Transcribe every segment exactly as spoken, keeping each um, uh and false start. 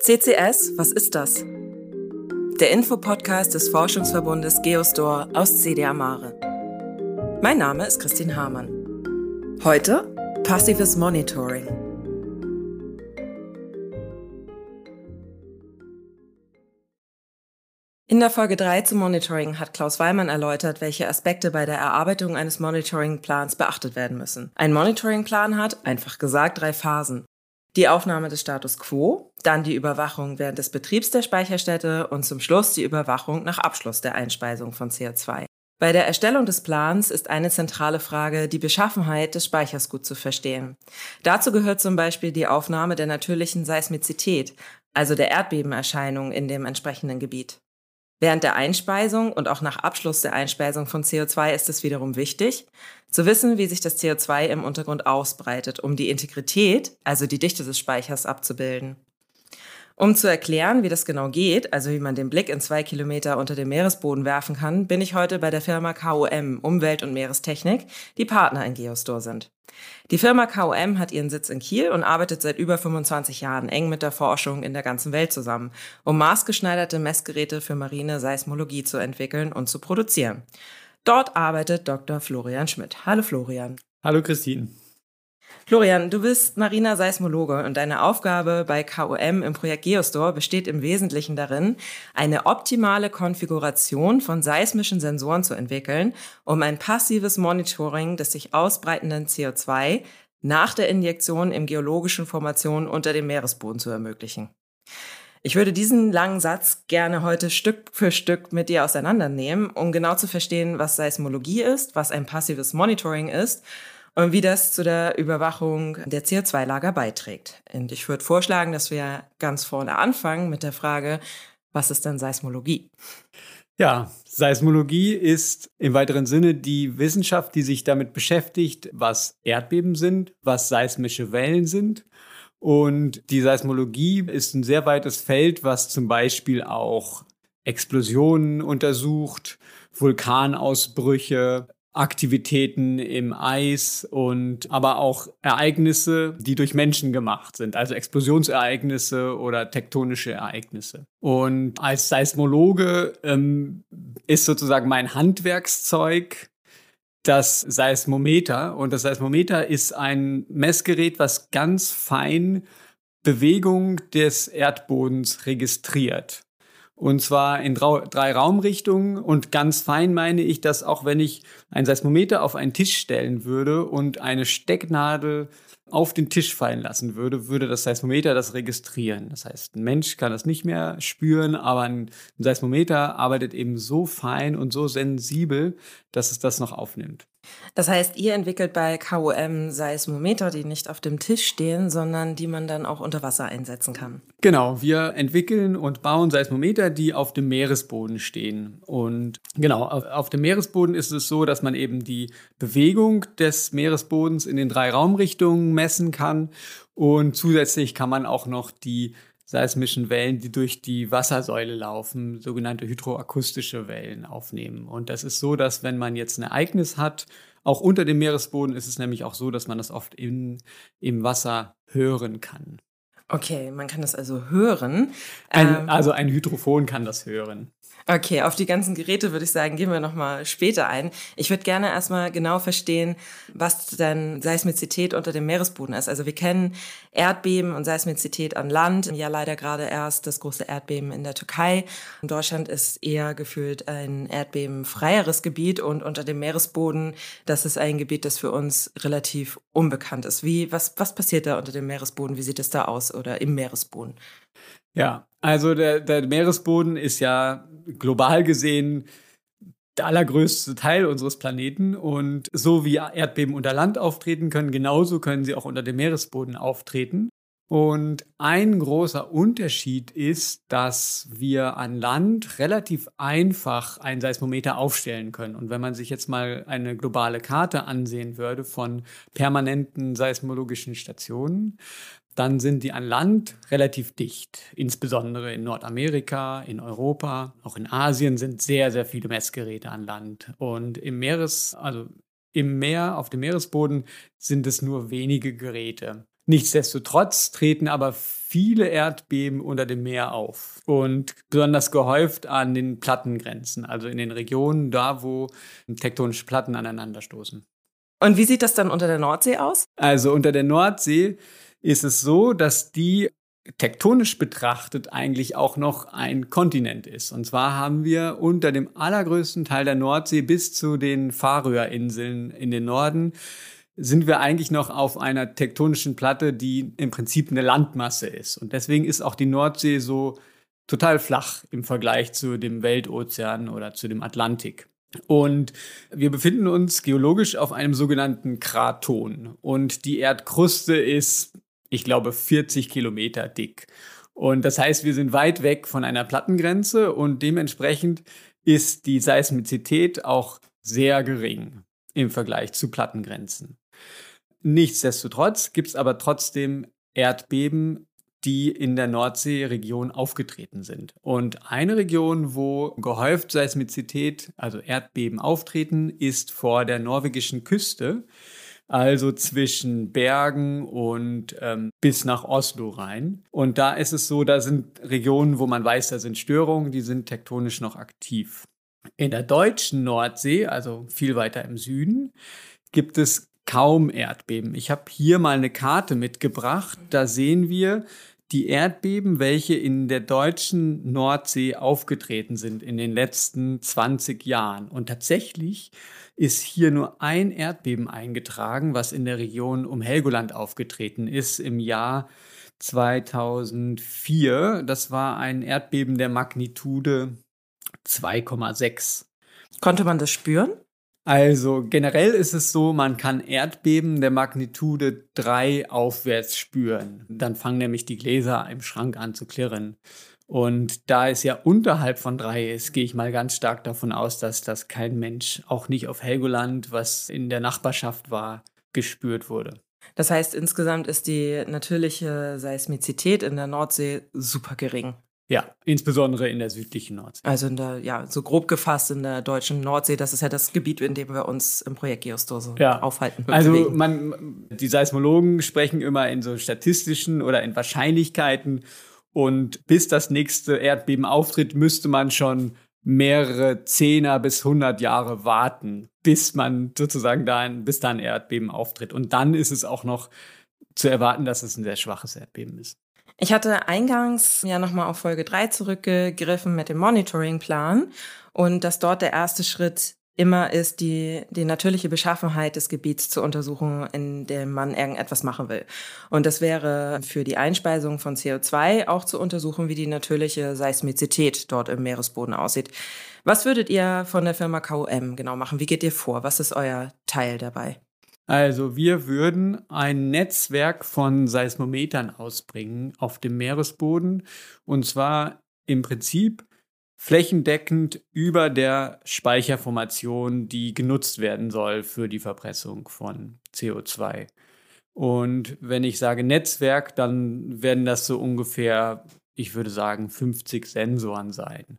C C S, was ist das? Der Infopodcast des Forschungsverbundes Geostor aus C D A Mare. Mein Name ist Christine Hamann. Heute passives Monitoring. In der Folge drei zum Monitoring hat Klaus Weimann erläutert, welche Aspekte bei der Erarbeitung eines Monitoringplans beachtet werden müssen. Ein Monitoringplan hat, einfach gesagt, drei Phasen. Die Aufnahme des Status quo, dann die Überwachung während des Betriebs der Speicherstätte und zum Schluss die Überwachung nach Abschluss der Einspeisung von C O zwei. Bei der Erstellung des Plans ist eine zentrale Frage, die Beschaffenheit des Speichers gut zu verstehen. Dazu gehört zum Beispiel die Aufnahme der natürlichen Seismizität, also der Erdbebenerscheinung in dem entsprechenden Gebiet. Während der Einspeisung und auch nach Abschluss der Einspeisung von C O zwei ist es wiederum wichtig, zu wissen, wie sich das C O zwei im Untergrund ausbreitet, um die Integrität, also die Dichte des Speichers, abzubilden. Um zu erklären, wie das genau geht, also wie man den Blick in zwei Kilometer unter dem Meeresboden werfen kann, bin ich heute bei der Firma K O M Umwelt- und Meerestechnik, die Partner in Geostor sind. Die Firma K O M hat ihren Sitz in Kiel und arbeitet seit über fünfundzwanzig Jahren eng mit der Forschung in der ganzen Welt zusammen, um maßgeschneiderte Messgeräte für marine Seismologie zu entwickeln und zu produzieren. Dort arbeitet Doktor Florian Schmidt. Hallo Florian. Hallo Christine. Florian, du bist mariner Seismologe und deine Aufgabe bei K O M im Projekt Geostor besteht im Wesentlichen darin, eine optimale Konfiguration von seismischen Sensoren zu entwickeln, um ein passives Monitoring des sich ausbreitenden C O zwei nach der Injektion im geologischen Formationen unter dem Meeresboden zu ermöglichen. Ich würde diesen langen Satz gerne heute Stück für Stück mit dir auseinandernehmen, um genau zu verstehen, was Seismologie ist, was ein passives Monitoring ist und wie das zu der Überwachung der C O zwei Lager beiträgt. Und ich würde vorschlagen, dass wir ganz vorne anfangen mit der Frage, was ist denn Seismologie? Ja, Seismologie ist im weiteren Sinne die Wissenschaft, die sich damit beschäftigt, was Erdbeben sind, was seismische Wellen sind. Und die Seismologie ist ein sehr weites Feld, was zum Beispiel auch Explosionen untersucht, Vulkanausbrüche, Aktivitäten im Eis und aber auch Ereignisse, die durch Menschen gemacht sind, also Explosionsereignisse oder tektonische Ereignisse. Und als Seismologe ähm, ist sozusagen mein Handwerkszeug das Seismometer. Und das Seismometer ist ein Messgerät, was ganz fein Bewegung des Erdbodens registriert. Und zwar in drei Raumrichtungen. Und ganz fein meine ich, dass auch wenn ich ein Seismometer auf einen Tisch stellen würde und eine Stecknadel auf den Tisch fallen lassen würde, würde das Seismometer das registrieren. Das heißt, ein Mensch kann das nicht mehr spüren, aber ein Seismometer arbeitet eben so fein und so sensibel, dass es das noch aufnimmt. Das heißt, ihr entwickelt bei K O M Seismometer, die nicht auf dem Tisch stehen, sondern die man dann auch unter Wasser einsetzen kann. Genau, wir entwickeln und bauen Seismometer, die auf dem Meeresboden stehen. Und genau, auf, auf dem Meeresboden ist es so, dass man eben die Bewegung des Meeresbodens in den drei Raumrichtungen messen kann. Und zusätzlich kann man auch noch die seismischen Wellen, die durch die Wassersäule laufen, sogenannte hydroakustische Wellen aufnehmen. Und das ist so, dass wenn man jetzt ein Ereignis hat, auch unter dem Meeresboden ist es nämlich auch so, dass man das oft in, im Wasser hören kann. Okay, man kann das also hören. Ein, ähm, also ein Hydrophon kann das hören. Okay, auf die ganzen Geräte würde ich sagen, gehen wir nochmal später ein. Ich würde gerne erstmal genau verstehen, was denn Seismizität unter dem Meeresboden ist. Also wir kennen Erdbeben und Seismizität an Land. Ja, leider gerade erst das große Erdbeben in der Türkei. In Deutschland ist eher gefühlt ein erdbebenfreieres Gebiet und unter dem Meeresboden, das ist ein Gebiet, das für uns relativ unbekannt ist. Wie, was, was passiert da unter dem Meeresboden? Wie sieht es da aus oder im Meeresboden? Ja, also der, der Meeresboden ist ja global gesehen der allergrößte Teil unseres Planeten. Und so wie Erdbeben unter Land auftreten können, genauso können sie auch unter dem Meeresboden auftreten. Und ein großer Unterschied ist, dass wir an Land relativ einfach ein Seismometer aufstellen können. Und wenn man sich jetzt mal eine globale Karte ansehen würde von permanenten seismologischen Stationen, dann sind die an Land relativ dicht. Insbesondere in Nordamerika, in Europa, auch in Asien sind sehr, sehr viele Messgeräte an Land. Und im Meeres, also im Meer, auf dem Meeresboden sind es nur wenige Geräte. Nichtsdestotrotz treten aber viele Erdbeben unter dem Meer auf und besonders gehäuft an den Plattengrenzen, also in den Regionen da, wo tektonische Platten aneinanderstoßen. Und wie sieht das dann unter der Nordsee aus? Also unter der Nordsee ist es so, dass die tektonisch betrachtet eigentlich auch noch ein Kontinent ist. Und zwar haben wir unter dem allergrößten Teil der Nordsee bis zu den Färöerinseln in den Norden sind wir eigentlich noch auf einer tektonischen Platte, die im Prinzip eine Landmasse ist. Und deswegen ist auch die Nordsee so total flach im Vergleich zu dem Weltozean oder zu dem Atlantik. Und wir befinden uns geologisch auf einem sogenannten Kraton. Und die Erdkruste ist, ich glaube, vierzig Kilometer dick. Und das heißt, wir sind weit weg von einer Plattengrenze und dementsprechend ist die Seismizität auch sehr gering im Vergleich zu Plattengrenzen. Nichtsdestotrotz gibt es aber trotzdem Erdbeben, die in der Nordseeregion aufgetreten sind. Und eine Region, wo gehäuft Seismizität, also Erdbeben auftreten, ist vor der norwegischen Küste, also zwischen Bergen und ähm, bis nach Oslo rein. Und da ist es so, da sind Regionen, wo man weiß, da sind Störungen, die sind tektonisch noch aktiv. In der deutschen Nordsee, also viel weiter im Süden, gibt es kaum Erdbeben. Ich habe hier mal eine Karte mitgebracht. Da sehen wir die Erdbeben, welche in der deutschen Nordsee aufgetreten sind in den letzten zwanzig Jahren. Und tatsächlich ist hier nur ein Erdbeben eingetragen, was in der Region um Helgoland aufgetreten ist im Jahr zweitausendvier. Das war ein Erdbeben der Magnitude zwei Komma sechs. Konnte man das spüren? Also generell ist es so, man kann Erdbeben der Magnitude drei aufwärts spüren. Dann fangen nämlich die Gläser im Schrank an zu klirren. Und da es ja unterhalb von drei ist, gehe ich mal ganz stark davon aus, dass das kein Mensch, auch nicht auf Helgoland, was in der Nachbarschaft war, gespürt wurde. Das heißt, insgesamt ist die natürliche Seismizität in der Nordsee super gering. Ja, insbesondere in der südlichen Nordsee. Also in der, ja, so grob gefasst in der deutschen Nordsee, das ist ja das Gebiet, in dem wir uns im Projekt Geostose ja. aufhalten. Also man, die Seismologen sprechen immer in so statistischen oder in Wahrscheinlichkeiten und bis das nächste Erdbeben auftritt, müsste man schon mehrere Zehner bis hundert Jahre warten, bis man sozusagen da ein, bis da ein Erdbeben auftritt. Und dann ist es auch noch zu erwarten, dass es ein sehr schwaches Erdbeben ist. Ich hatte eingangs ja nochmal auf Folge drei zurückgegriffen mit dem Monitoringplan und dass dort der erste Schritt immer ist, die, die natürliche Beschaffenheit des Gebiets zu untersuchen, in dem man irgendetwas machen will. Und das wäre für die Einspeisung von C O zwei auch zu untersuchen, wie die natürliche Seismizität dort im Meeresboden aussieht. Was würdet ihr von der Firma K U M genau machen? Wie geht ihr vor? Was ist euer Teil dabei? Also wir würden ein Netzwerk von Seismometern ausbringen auf dem Meeresboden und zwar im Prinzip flächendeckend über der Speicherformation, die genutzt werden soll für die Verpressung von C O zwei. Und wenn ich sage Netzwerk, dann werden das so ungefähr, ich würde sagen, fünfzig Sensoren sein.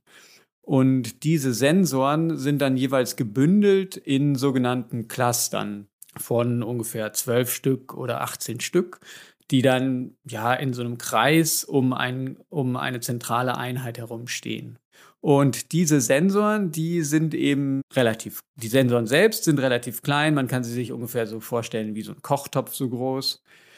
Und diese Sensoren sind dann jeweils gebündelt in sogenannten Clustern von ungefähr zwölf Stück oder achtzehn Stück, die dann ja in so einem Kreis um, ein, um eine zentrale Einheit herum stehen. Und diese Sensoren, die sind eben relativ, die Sensoren selbst sind relativ klein, man kann sie sich ungefähr so vorstellen wie so ein Kochtopf so groß.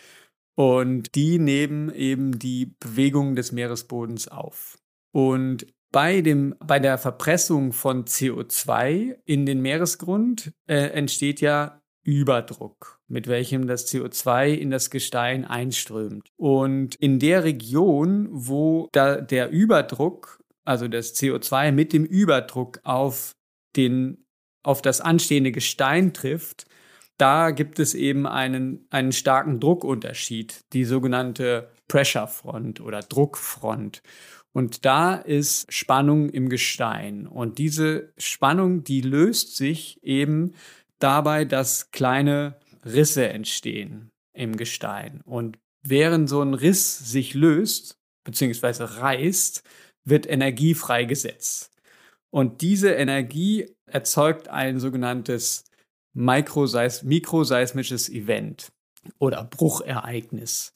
Und die nehmen eben die Bewegung des Meeresbodens auf. Und bei, dem, bei der Verpressung von C O zwei in den Meeresgrund äh, entsteht ja Überdruck, mit welchem das C O zwei in das Gestein einströmt. Und in der Region, wo da der Überdruck, also das C O zwei mit dem Überdruck auf, den, auf das anstehende Gestein trifft, da gibt es eben einen, einen starken Druckunterschied, die sogenannte Pressure Front oder Druckfront. Und da ist Spannung im Gestein. Und diese Spannung, die löst sich eben dabei, dass kleine Risse entstehen im Gestein. Und während so ein Riss sich löst bzw. reißt, wird Energie freigesetzt. Und diese Energie erzeugt ein sogenanntes mikroseis- mikroseismisches Event. oder Bruchereignis.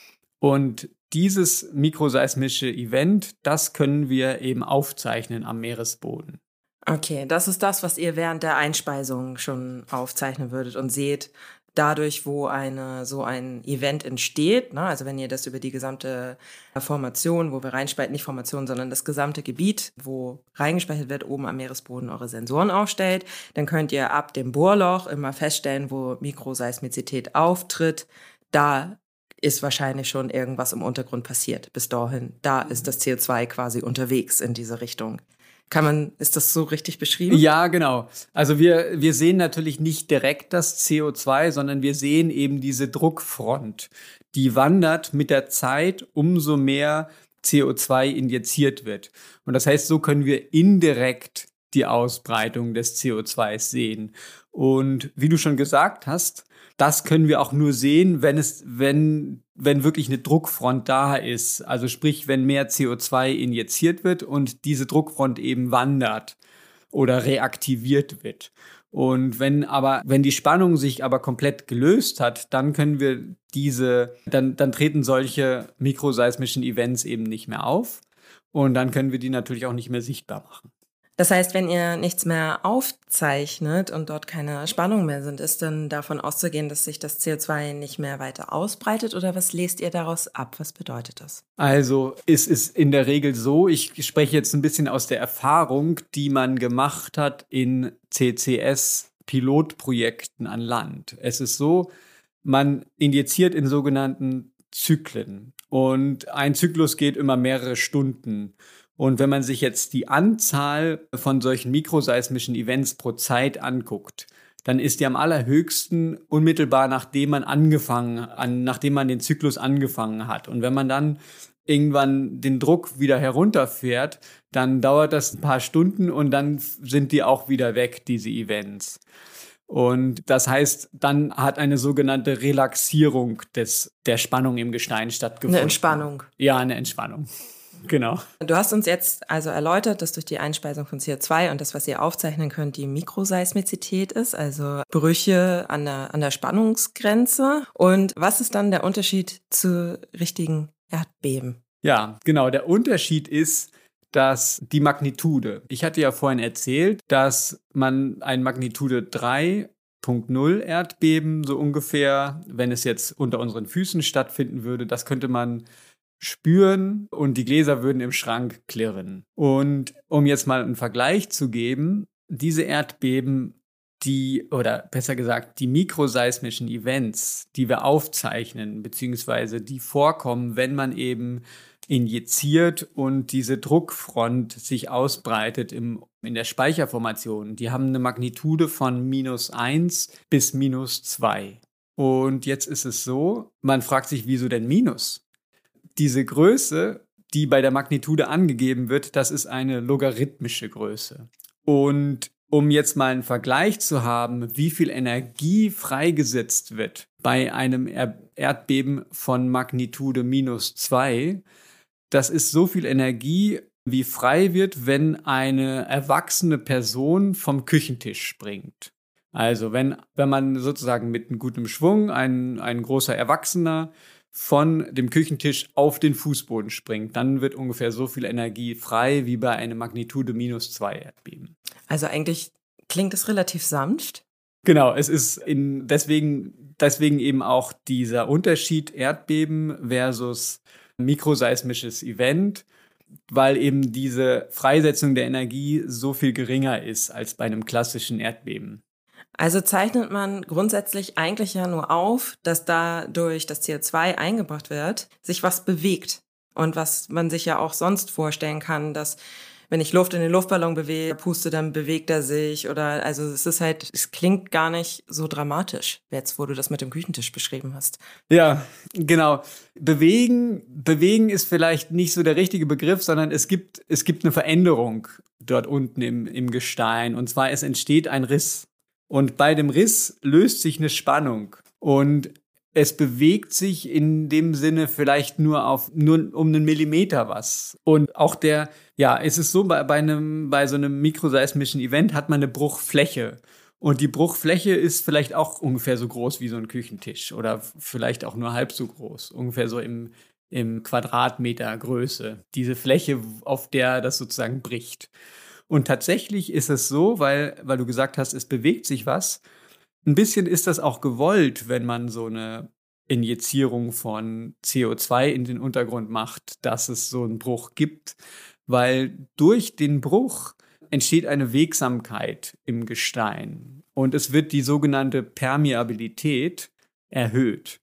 Und dieses mikroseismische Event, das können wir eben aufzeichnen am Meeresboden. Okay, das ist das, was ihr während der Einspeisung schon aufzeichnen würdet und seht, dadurch, wo eine, so ein Event entsteht, ne? Also wenn ihr das über die gesamte Formation, wo wir reinspeisen, nicht Formation, sondern das gesamte Gebiet, wo reingespeichert wird, oben am Meeresboden eure Sensoren aufstellt, dann könnt ihr ab dem Bohrloch immer feststellen, wo Mikroseismizität auftritt. Da ist wahrscheinlich schon irgendwas im Untergrund passiert. Bis dahin, da ist das C O zwei quasi unterwegs in diese Richtung. Kann man, ist das so richtig beschrieben? Ja, genau. Also wir, wir sehen natürlich nicht direkt das C O zwei, sondern wir sehen eben diese Druckfront. Die wandert mit der Zeit, umso mehr C O zwei injiziert wird. Und das heißt, so können wir indirekt die Ausbreitung des C O zwei sehen. Und wie du schon gesagt hast, das können wir auch nur sehen, wenn es, wenn, wenn wirklich eine Druckfront da ist. Also sprich, wenn mehr C O zwei injiziert wird und diese Druckfront eben wandert oder reaktiviert wird. Und wenn aber, wenn die Spannung sich aber komplett gelöst hat, dann können wir diese, dann, dann treten solche mikroseismischen Events eben nicht mehr auf. Und dann können wir die natürlich auch nicht mehr sichtbar machen. Das heißt, wenn ihr nichts mehr aufzeichnet und dort keine Spannungen mehr sind, ist dann davon auszugehen, dass sich das C O zwei nicht mehr weiter ausbreitet, oder was lest ihr daraus ab? Was bedeutet das? Also es ist in der Regel so, ich spreche jetzt ein bisschen aus der Erfahrung, die man gemacht hat in C C S-Pilotprojekten an Land. Es ist so, man injiziert in sogenannten Zyklen und ein Zyklus geht immer mehrere Stunden. Und wenn man sich jetzt die Anzahl von solchen mikroseismischen Events pro Zeit anguckt, dann ist die am allerhöchsten unmittelbar nachdem man angefangen, an, nachdem man den Zyklus angefangen hat. Und wenn man dann irgendwann den Druck wieder herunterfährt, dann dauert das ein paar Stunden und dann sind die auch wieder weg, diese Events. Und das heißt, dann hat eine sogenannte Relaxierung des, der Spannung im Gestein stattgefunden. Eine Entspannung. Ja, eine Entspannung. Genau. Du hast uns jetzt also erläutert, dass durch die Einspeisung von C O zwei und das, was ihr aufzeichnen könnt, die Mikroseismizität ist, also Brüche an der, an der Spannungsgrenze. Und was ist dann der Unterschied zu richtigen Erdbeben? Ja, genau. Der Unterschied ist, dass die Magnitude, ich hatte ja vorhin erzählt, dass man ein Magnitude drei Punkt null Erdbeben so ungefähr, wenn es jetzt unter unseren Füßen stattfinden würde, das könnte man spüren und die Gläser würden im Schrank klirren. Und um jetzt mal einen Vergleich zu geben, diese Erdbeben, die, oder besser gesagt, die mikroseismischen Events, die wir aufzeichnen, beziehungsweise die vorkommen, wenn man eben injiziert und diese Druckfront sich ausbreitet im, in der Speicherformation, die haben eine Magnitude von minus eins bis minus zwei. Und jetzt ist es so, man fragt sich, wieso denn Minus? Diese Größe, die bei der Magnitude angegeben wird, das ist eine logarithmische Größe. Und um jetzt mal einen Vergleich zu haben, wie viel Energie freigesetzt wird bei einem Erdbeben von Magnitude minus zwei, das ist so viel Energie, wie frei wird, wenn eine erwachsene Person vom Küchentisch springt. Also wenn, wenn man sozusagen mit einem guten Schwung, ein, ein großer Erwachsener, von dem Küchentisch auf den Fußboden springt, dann wird ungefähr so viel Energie frei wie bei einem Magnitude minus zwei Erdbeben. Also eigentlich klingt es relativ sanft. Genau, es ist in, deswegen, deswegen eben auch dieser Unterschied Erdbeben versus mikroseismisches Event, weil eben diese Freisetzung der Energie so viel geringer ist als bei einem klassischen Erdbeben. Also zeichnet man grundsätzlich eigentlich ja nur auf, dass da durch das C O zwei eingebracht wird, sich was bewegt. Und was man sich ja auch sonst vorstellen kann, dass wenn ich Luft in den Luftballon bewege, puste, dann bewegt er sich. Oder also es ist halt, es klingt gar nicht so dramatisch, jetzt wo du das mit dem Küchentisch beschrieben hast. Ja, genau. Bewegen, bewegen ist vielleicht nicht so der richtige Begriff, sondern es gibt, es gibt eine Veränderung dort unten im, im Gestein. Und zwar, es entsteht ein Riss. Und bei dem Riss löst sich eine Spannung und es bewegt sich in dem Sinne vielleicht nur auf nur um einen Millimeter was. Und auch der, ja, es ist so, bei, bei einem, bei so einem mikroseismischen Event hat man eine Bruchfläche. Und die Bruchfläche ist vielleicht auch ungefähr so groß wie so ein Küchentisch oder vielleicht auch nur halb so groß, ungefähr so im, im Quadratmeter Größe. Diese Fläche, auf der das sozusagen bricht. Und tatsächlich ist es so, weil, weil du gesagt hast, es bewegt sich was. Ein bisschen ist das auch gewollt, wenn man so eine Injizierung von C O zwei in den Untergrund macht, dass es so einen Bruch gibt, weil durch den Bruch entsteht eine Wegsamkeit im Gestein und es wird die sogenannte Permeabilität erhöht.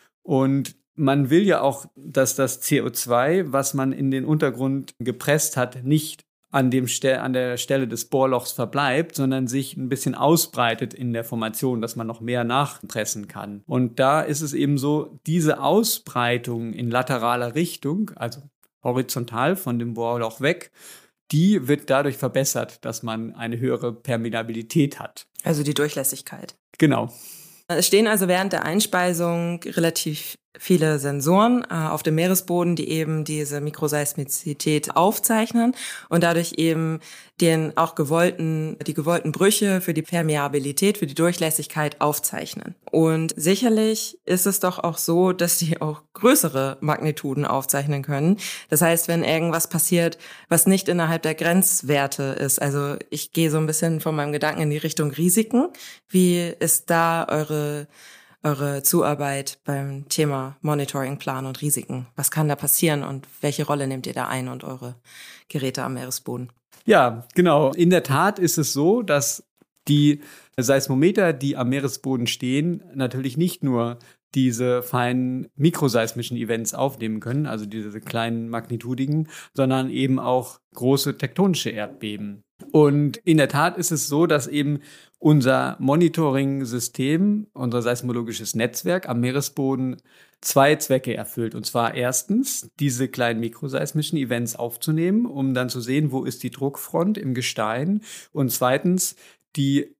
Und man will ja auch, dass das C O zwei, was man in den Untergrund gepresst hat, nicht an, dem Ste- an der Stelle des Bohrlochs verbleibt, sondern sich ein bisschen ausbreitet in der Formation, dass man noch mehr nachpressen kann. Und da ist es eben so, diese Ausbreitung in lateraler Richtung, also horizontal von dem Bohrloch weg, die wird dadurch verbessert, dass man eine höhere Permeabilität hat. Also die Durchlässigkeit. Genau. Es stehen also während der Einspeisung relativ viele Sensoren äh, auf dem Meeresboden, die eben diese Mikroseismizität aufzeichnen und dadurch eben den auch gewollten, die gewollten Brüche für die Permeabilität, für die Durchlässigkeit aufzeichnen. Und sicherlich ist es doch auch so, dass die auch größere Magnituden aufzeichnen können. Das heißt, wenn irgendwas passiert, was nicht innerhalb der Grenzwerte ist, also ich gehe so ein bisschen von meinem Gedanken in die Richtung Risiken. Wie ist da eure eure Zuarbeit beim Thema Monitoring, Plan und Risiken? Was kann da passieren und welche Rolle nehmt ihr da ein und eure Geräte am Meeresboden? Ja, genau. In der Tat ist es so, dass die Seismometer, die am Meeresboden stehen, natürlich nicht nur diese feinen mikroseismischen Events aufnehmen können, also diese kleinen magnitudigen, sondern eben auch große tektonische Erdbeben. Und in der Tat ist es so, dass eben unser Monitoring-System, unser seismologisches Netzwerk am Meeresboden zwei Zwecke erfüllt. Und zwar erstens, diese kleinen mikroseismischen Events aufzunehmen, um dann zu sehen, wo ist die Druckfront im Gestein. Und zweitens, die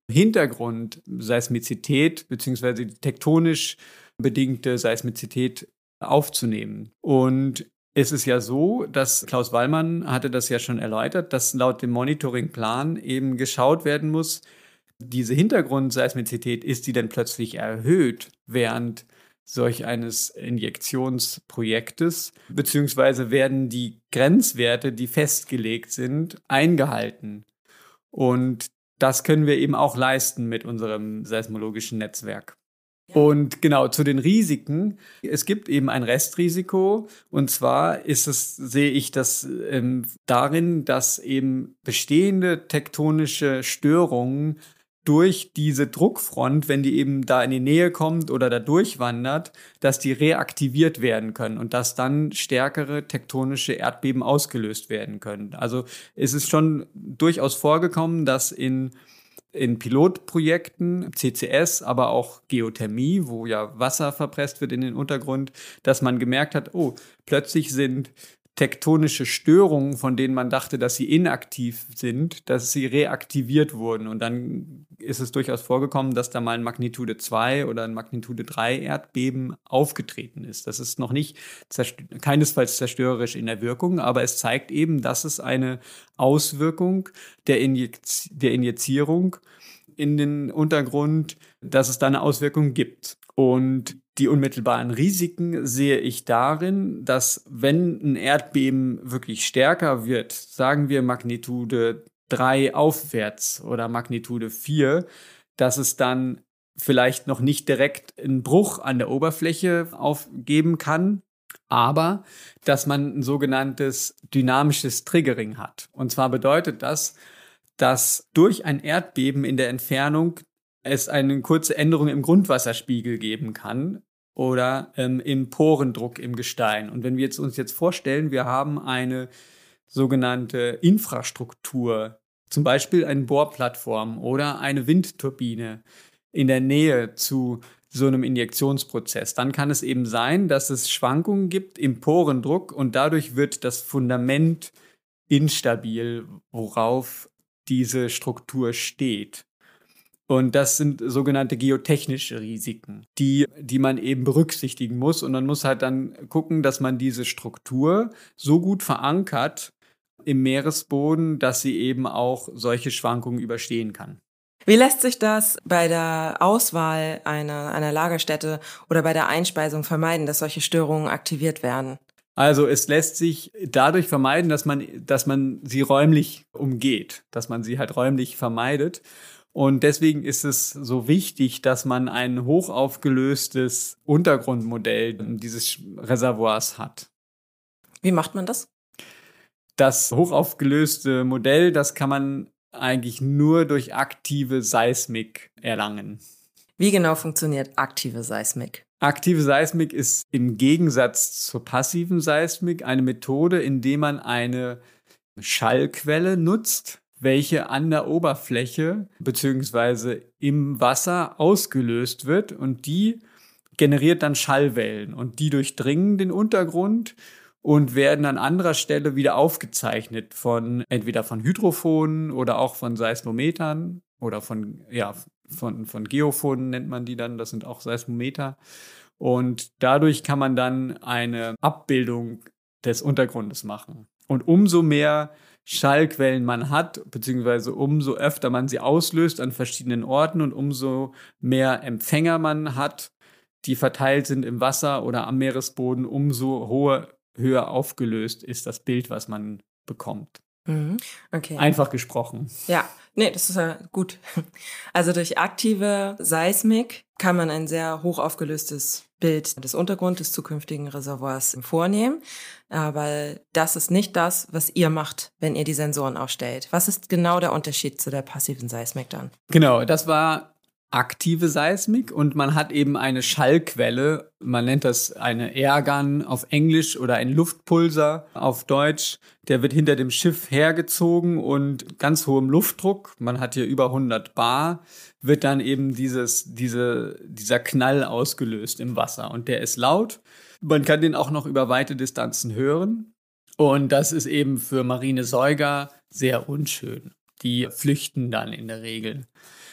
Hintergrundseismizität bzw. die tektonisch bedingte Seismizität aufzunehmen. Und es ist ja so, dass Klaus Wallmann hatte das ja schon erläutert, dass laut dem Monitoringplan eben geschaut werden muss, diese Hintergrundseismizität, ist die denn plötzlich erhöht während solch eines Injektionsprojektes, beziehungsweise werden die Grenzwerte, die festgelegt sind, eingehalten. Und das können wir eben auch leisten mit unserem seismologischen Netzwerk. Und genau, zu den Risiken. Es gibt eben ein Restrisiko. Und zwar ist es, sehe ich das ähm, darin, dass eben bestehende tektonische Störungen durch diese Druckfront, wenn die eben da in die Nähe kommt oder da durchwandert, dass die reaktiviert werden können und dass dann stärkere tektonische Erdbeben ausgelöst werden können. Also es ist schon durchaus vorgekommen, dass in in Pilotprojekten, C C S, aber auch Geothermie, wo ja Wasser verpresst wird in den Untergrund, dass man gemerkt hat, oh, plötzlich sind tektonische Störungen, von denen man dachte, dass sie inaktiv sind, dass sie reaktiviert wurden. Und dann ist es durchaus vorgekommen, dass da mal ein Magnitude zwei oder ein Magnitude drei Erdbeben aufgetreten ist. Das ist noch nicht zerst- keinesfalls zerstörerisch in der Wirkung, aber es zeigt eben, dass es eine Auswirkung der, Injek- der Injizierung in den Untergrund, dass es da eine Auswirkung gibt. Und die unmittelbaren Risiken sehe ich darin, dass wenn ein Erdbeben wirklich stärker wird, sagen wir Magnitude drei aufwärts oder Magnitude vier, dass es dann vielleicht noch nicht direkt einen Bruch an der Oberfläche aufgeben kann, aber dass man ein sogenanntes dynamisches Triggering hat. Und zwar bedeutet das, dass durch ein Erdbeben in der Entfernung es eine kurze Änderung im Grundwasserspiegel geben kann oder ähm, im Porendruck im Gestein. Und wenn wir jetzt uns jetzt vorstellen, wir haben eine sogenannte Infrastruktur, zum Beispiel eine Bohrplattform oder eine Windturbine in der Nähe zu so einem Injektionsprozess, dann kann es eben sein, dass es Schwankungen gibt im Porendruck und dadurch wird das Fundament instabil, worauf diese Struktur steht. Und das sind sogenannte geotechnische Risiken, die, die man eben berücksichtigen muss. Und man muss halt dann gucken, dass man diese Struktur so gut verankert im Meeresboden, dass sie eben auch solche Schwankungen überstehen kann. Wie lässt sich das bei der Auswahl einer, einer Lagerstätte oder bei der Einspeisung vermeiden, dass solche Störungen aktiviert werden? Also es lässt sich dadurch vermeiden, dass man, dass man sie räumlich umgeht, dass man sie halt räumlich vermeidet. Und deswegen ist es so wichtig, dass man ein hochaufgelöstes Untergrundmodell dieses Reservoirs hat. Wie macht man das? Das hochaufgelöste Modell, das kann man eigentlich nur durch aktive Seismik erlangen. Wie genau funktioniert aktive Seismik? Aktive Seismik ist im Gegensatz zur passiven Seismik eine Methode, in der man eine Schallquelle nutzt, welche an der Oberfläche bzw. im Wasser ausgelöst wird, und die generiert dann Schallwellen und die durchdringen den Untergrund und werden an anderer Stelle wieder aufgezeichnet von entweder von Hydrophonen oder auch von Seismometern oder von, ja, von, von Geophonen nennt man die dann, das sind auch Seismometer. Und dadurch kann man dann eine Abbildung des Untergrundes machen. Und umso mehr Schallquellen man hat, beziehungsweise umso öfter man sie auslöst an verschiedenen Orten und umso mehr Empfänger man hat, die verteilt sind im Wasser oder am Meeresboden, umso hohe, höher aufgelöst ist das Bild, was man bekommt. Mhm. Okay. Einfach gesprochen. Ja, nee, das ist ja gut. Also durch aktive Seismik kann man ein sehr hoch aufgelöstes Bild des Untergrunds des zukünftigen Reservoirs vornehmen. Aber das ist nicht das, was ihr macht, wenn ihr die Sensoren aufstellt. Was ist genau der Unterschied zu der passiven Seismik dann? Genau, das war aktive Seismik und man hat eben eine Schallquelle, man nennt das eine Airgun auf Englisch oder ein Luftpulsar auf Deutsch, der wird hinter dem Schiff hergezogen und ganz hohem Luftdruck, man hat hier über hundert Bar, wird dann eben dieses, diese, dieser Knall ausgelöst im Wasser und der ist laut. Man kann den auch noch über weite Distanzen hören und das ist eben für marine Säuger sehr unschön. Die flüchten dann in der Regel.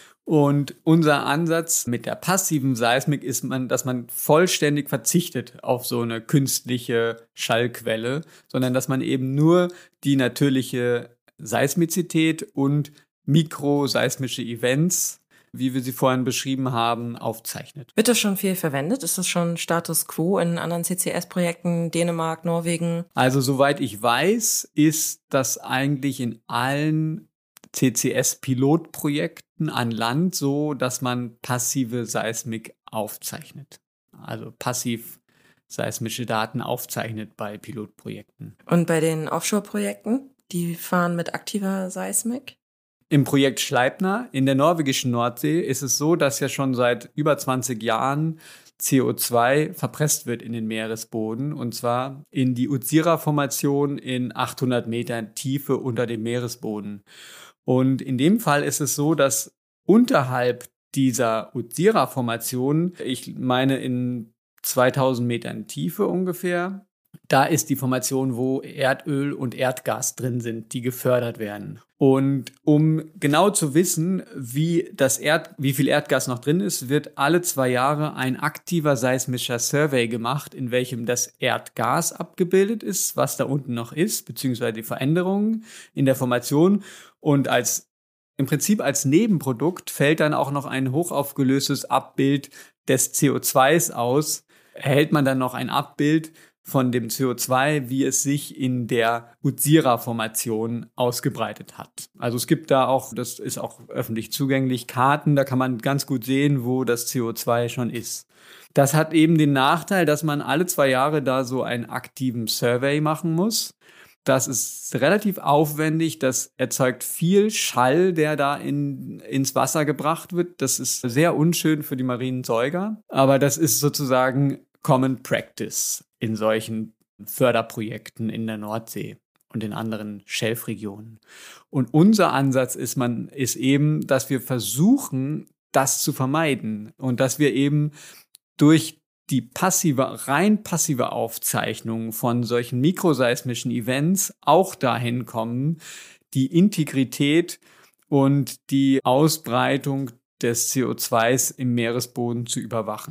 Und unser Ansatz mit der passiven Seismik ist, man, dass man vollständig verzichtet auf so eine künstliche Schallquelle, sondern dass man eben nur die natürliche Seismizität und mikroseismische Events, wie wir sie vorhin beschrieben haben, aufzeichnet. Wird das schon viel verwendet? Ist das schon Status quo in anderen C C S-Projekten, Dänemark, Norwegen? Also soweit ich weiß, ist das eigentlich in allen C C S-Pilotprojekten an Land so, dass man passive Seismik aufzeichnet. Also passiv seismische Daten aufzeichnet bei Pilotprojekten. Und bei den Offshore-Projekten, die fahren mit aktiver Seismik? Im Projekt Sleipner in der norwegischen Nordsee ist es so, dass ja schon seit über zwanzig Jahren C O zwei verpresst wird in den Meeresboden, und zwar in die Utsira-Formation in achthundert Metern Tiefe unter dem Meeresboden. Und in dem Fall ist es so, dass unterhalb dieser Utsira-Formation, ich meine in zweitausend Metern Tiefe ungefähr, da ist die Formation, wo Erdöl und Erdgas drin sind, die gefördert werden. Und um genau zu wissen, wie, das Erd, wie viel Erdgas noch drin ist, wird alle zwei Jahre ein aktiver seismischer Survey gemacht, in welchem das Erdgas abgebildet ist, was da unten noch ist, beziehungsweise die Veränderungen in der Formation. Und als im Prinzip als Nebenprodukt fällt dann auch noch ein hochaufgelöstes Abbild des C O zwei aus. Erhält man dann noch ein Abbild von dem C O zwei, wie es sich in der Utsira-Formation ausgebreitet hat. Also es gibt da auch, das ist auch öffentlich zugänglich, Karten, da kann man ganz gut sehen, wo das C O zwei schon ist. Das hat eben den Nachteil, dass man alle zwei Jahre da so einen aktiven Survey machen muss. Das ist relativ aufwendig, das erzeugt viel Schall, der da in, ins Wasser gebracht wird. Das ist sehr unschön für die marinen Säuger, aber das ist sozusagen Common Practice in solchen Förderprojekten in der Nordsee und in anderen Schelfregionen. Und unser Ansatz ist, man, ist eben, dass wir versuchen, das zu vermeiden und dass wir eben durch die passive, rein passive Aufzeichnung von solchen mikroseismischen Events auch dahin kommen, die Integrität und die Ausbreitung des C O zwei im Meeresboden zu überwachen.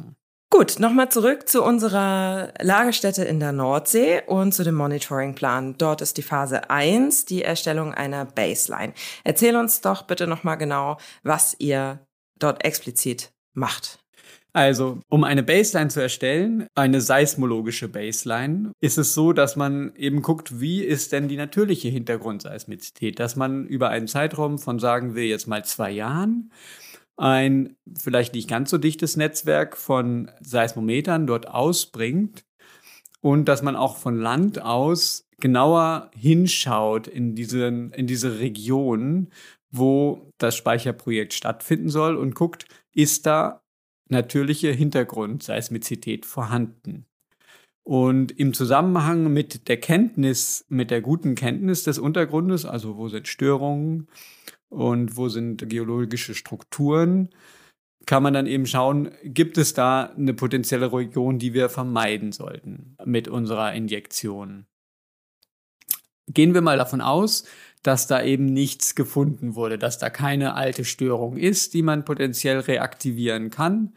Gut, nochmal zurück zu unserer Lagerstätte in der Nordsee und zu dem Monitoringplan. Dort ist die Phase eins, die Erstellung einer Baseline. Erzähl uns doch bitte nochmal genau, was ihr dort explizit macht. Also, um eine Baseline zu erstellen, eine seismologische Baseline, ist es so, dass man eben guckt, wie ist denn die natürliche Hintergrundseismizität, dass man über einen Zeitraum von, sagen wir jetzt mal zwei Jahren, ein vielleicht nicht ganz so dichtes Netzwerk von Seismometern dort ausbringt und dass man auch von Land aus genauer hinschaut in, diesen, in diese Region, wo das Speicherprojekt stattfinden soll und guckt, ist da natürliche Hintergrundseismizität vorhanden. Und im Zusammenhang mit der Kenntnis, mit der guten Kenntnis des Untergrundes, also wo sind Störungen und wo sind geologische Strukturen, kann man dann eben schauen, gibt es da eine potenzielle Region, die wir vermeiden sollten mit unserer Injektion. Gehen wir mal davon aus, dass da eben nichts gefunden wurde, dass da keine alte Störung ist, die man potenziell reaktivieren kann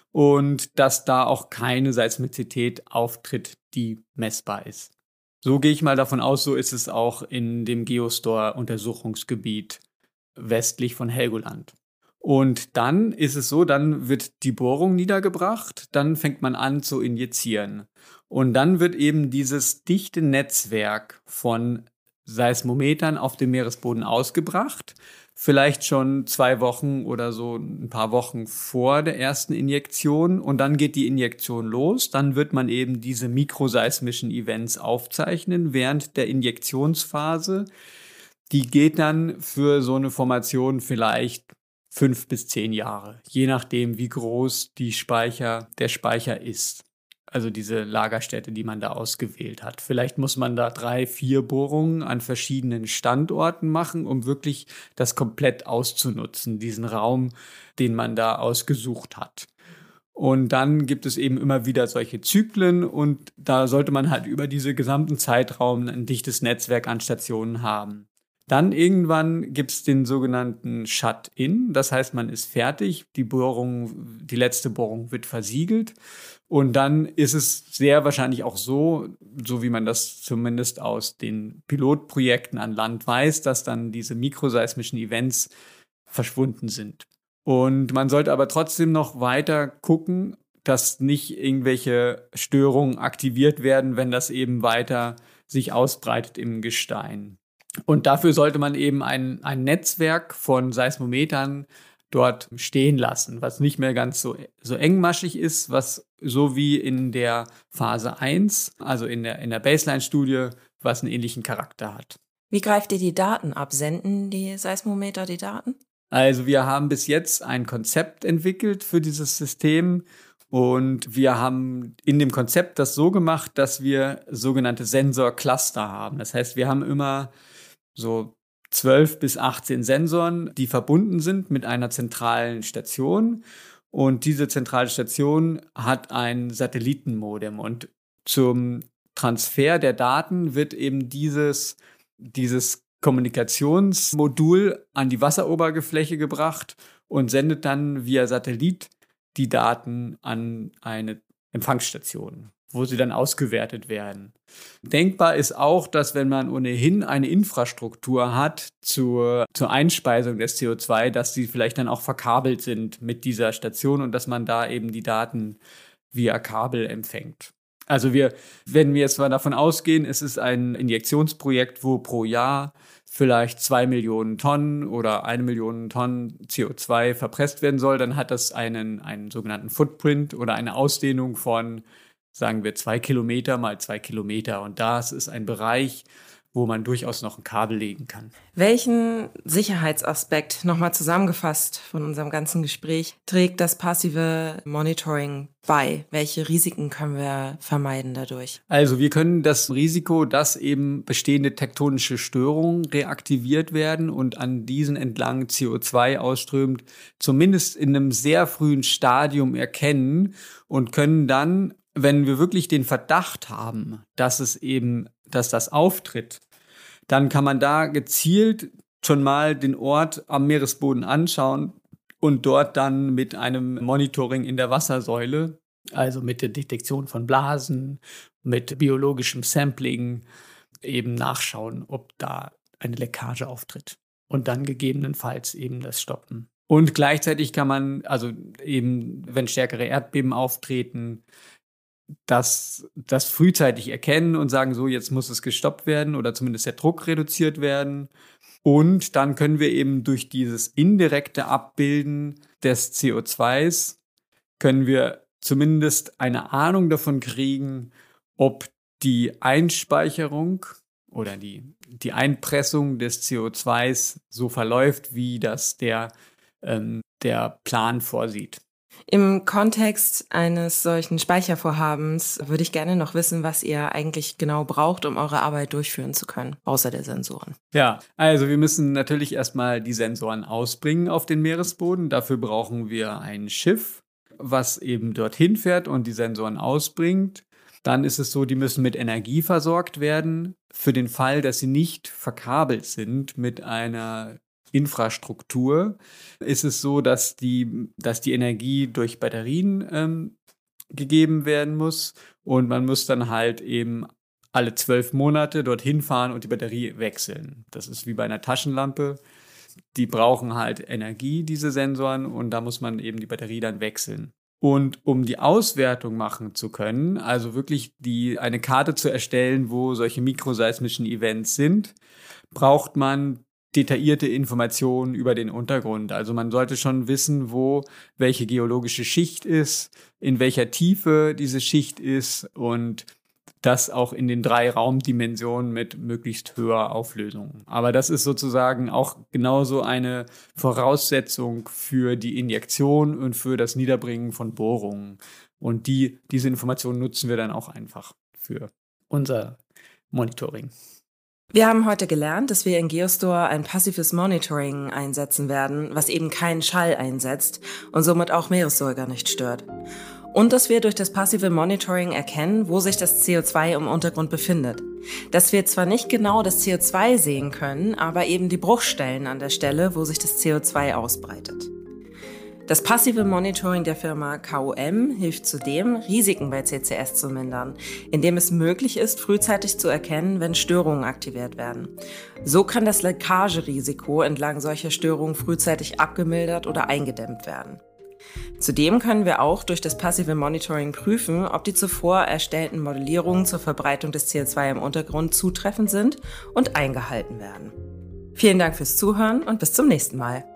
und dass da auch keine Seismizität auftritt, die messbar ist. So gehe ich mal davon aus, so ist es auch in dem Geostor-Untersuchungsgebiet westlich von Helgoland. Und dann ist es so, dann wird die Bohrung niedergebracht, dann fängt man an zu injizieren. Und dann wird eben dieses dichte Netzwerk von Seismometern auf dem Meeresboden ausgebracht, vielleicht schon zwei Wochen oder so ein paar Wochen vor der ersten Injektion. Und dann geht die Injektion los, dann wird man eben diese mikroseismischen Events aufzeichnen während der Injektionsphase. Die geht dann für so eine Formation vielleicht fünf bis zehn Jahre, je nachdem, wie groß die Speicher, der Speicher ist. Also diese Lagerstätte, die man da ausgewählt hat. Vielleicht muss man da drei, vier Bohrungen an verschiedenen Standorten machen, um wirklich das komplett auszunutzen, diesen Raum, den man da ausgesucht hat. Und dann gibt es eben immer wieder solche Zyklen und da sollte man halt über diesen gesamten Zeitraum ein dichtes Netzwerk an Stationen haben. Dann irgendwann gibt es den sogenannten Shut-in, das heißt, man ist fertig, die Bohrung, die letzte Bohrung wird versiegelt und dann ist es sehr wahrscheinlich auch so, so wie man das zumindest aus den Pilotprojekten an Land weiß, dass dann diese mikroseismischen Events verschwunden sind. Und man sollte aber trotzdem noch weiter gucken, dass nicht irgendwelche Störungen aktiviert werden, wenn das eben weiter sich ausbreitet im Gestein. Und dafür sollte man eben ein, ein Netzwerk von Seismometern dort stehen lassen, was nicht mehr ganz so, so engmaschig ist, was so wie in der Phase eins, also in der, in der Baseline-Studie, was einen ähnlichen Charakter hat. Wie greift ihr die Daten ab? Senden die Seismometer die Daten? Also wir haben bis jetzt ein Konzept entwickelt für dieses System und wir haben in dem Konzept das so gemacht, dass wir sogenannte Sensorcluster haben. Das heißt, wir haben immer so zwölf bis achtzehn Sensoren, die verbunden sind mit einer zentralen Station. Und diese zentrale Station hat ein Satellitenmodem. Und zum Transfer der Daten wird eben dieses, dieses Kommunikationsmodul an die Wasseroberfläche gebracht und sendet dann via Satellit die Daten an eine Empfangsstation, wo sie dann ausgewertet werden. Denkbar ist auch, dass wenn man ohnehin eine Infrastruktur hat zur, zur Einspeisung des C O zwei, dass die vielleicht dann auch verkabelt sind mit dieser Station und dass man da eben die Daten via Kabel empfängt. Also wir, wenn wir jetzt mal davon ausgehen, es ist ein Injektionsprojekt, wo pro Jahr vielleicht zwei Millionen Tonnen oder eine Million Tonnen C O zwei verpresst werden soll, dann hat das einen, einen sogenannten Footprint oder eine Ausdehnung von, sagen wir, zwei Kilometer mal zwei Kilometer. Und das ist ein Bereich, wo man durchaus noch ein Kabel legen kann. Welchen Sicherheitsaspekt, nochmal zusammengefasst von unserem ganzen Gespräch, trägt das passive Monitoring bei? Welche Risiken können wir vermeiden dadurch? Also wir können das Risiko, dass eben bestehende tektonische Störungen reaktiviert werden und an diesen entlang C O zwei ausströmt, zumindest in einem sehr frühen Stadium erkennen und können dann, wenn wir wirklich den Verdacht haben, dass es eben, dass das auftritt, dann kann man da gezielt schon mal den Ort am Meeresboden anschauen und dort dann mit einem Monitoring in der Wassersäule Also mit der Detektion von Blasen, mit biologischem Sampling eben nachschauen, ob da eine Leckage auftritt. Und dann gegebenenfalls eben das stoppen. Und gleichzeitig kann man, also eben, wenn stärkere Erdbeben auftreten, das, das frühzeitig erkennen und sagen, so, jetzt muss es gestoppt werden oder zumindest der Druck reduziert werden. Und dann können wir eben durch dieses indirekte Abbilden des C O zwei können wir zumindest eine Ahnung davon kriegen, ob die Einspeicherung oder die, die Einpressung des C O zwei so verläuft, wie das der, ähm, der Plan vorsieht. Im Kontext eines solchen Speichervorhabens würde ich gerne noch wissen, was ihr eigentlich genau braucht, um eure Arbeit durchführen zu können, außer der Sensoren. Ja, also wir müssen natürlich erstmal die Sensoren ausbringen auf den Meeresboden. Dafür brauchen wir ein Schiff, was eben dorthin fährt und die Sensoren ausbringt. Dann ist es so, die müssen mit Energie versorgt werden, für den Fall, dass sie nicht verkabelt sind mit einer Infrastruktur, ist es so, dass die, dass die Energie durch Batterien ähm, gegeben werden muss und man muss dann halt eben alle zwölf Monate dorthin fahren und die Batterie wechseln. Das ist wie bei einer Taschenlampe. Die brauchen halt Energie, diese Sensoren, und da muss man eben die Batterie dann wechseln. Und um die Auswertung machen zu können, also wirklich die, eine Karte zu erstellen, wo solche mikroseismischen Events sind, braucht man detaillierte Informationen über den Untergrund. Also man sollte schon wissen, wo welche geologische Schicht ist, in welcher Tiefe diese Schicht ist und das auch in den drei Raumdimensionen mit möglichst höherer Auflösung. Aber das ist sozusagen auch genauso eine Voraussetzung für die Injektion und für das Niederbringen von Bohrungen. Und die, diese Informationen nutzen wir dann auch einfach für unser Monitoring. Wir haben heute gelernt, dass wir in Geostore ein passives Monitoring einsetzen werden, was eben keinen Schall einsetzt und somit auch Meeressäuger nicht stört. Und dass wir durch das passive Monitoring erkennen, wo sich das C O zwei im Untergrund befindet. Dass wir zwar nicht genau das C O zwei sehen können, aber eben die Bruchstellen an der Stelle, wo sich das C O zwei ausbreitet. Das passive Monitoring der Firma K O M hilft zudem, Risiken bei C C S zu mindern, indem es möglich ist, frühzeitig zu erkennen, wenn Störungen aktiviert werden. So kann das Leckagerisiko entlang solcher Störungen frühzeitig abgemildert oder eingedämmt werden. Zudem können wir auch durch das passive Monitoring prüfen, ob die zuvor erstellten Modellierungen zur Verbreitung des C O zwei im Untergrund zutreffend sind und eingehalten werden. Vielen Dank fürs Zuhören und bis zum nächsten Mal.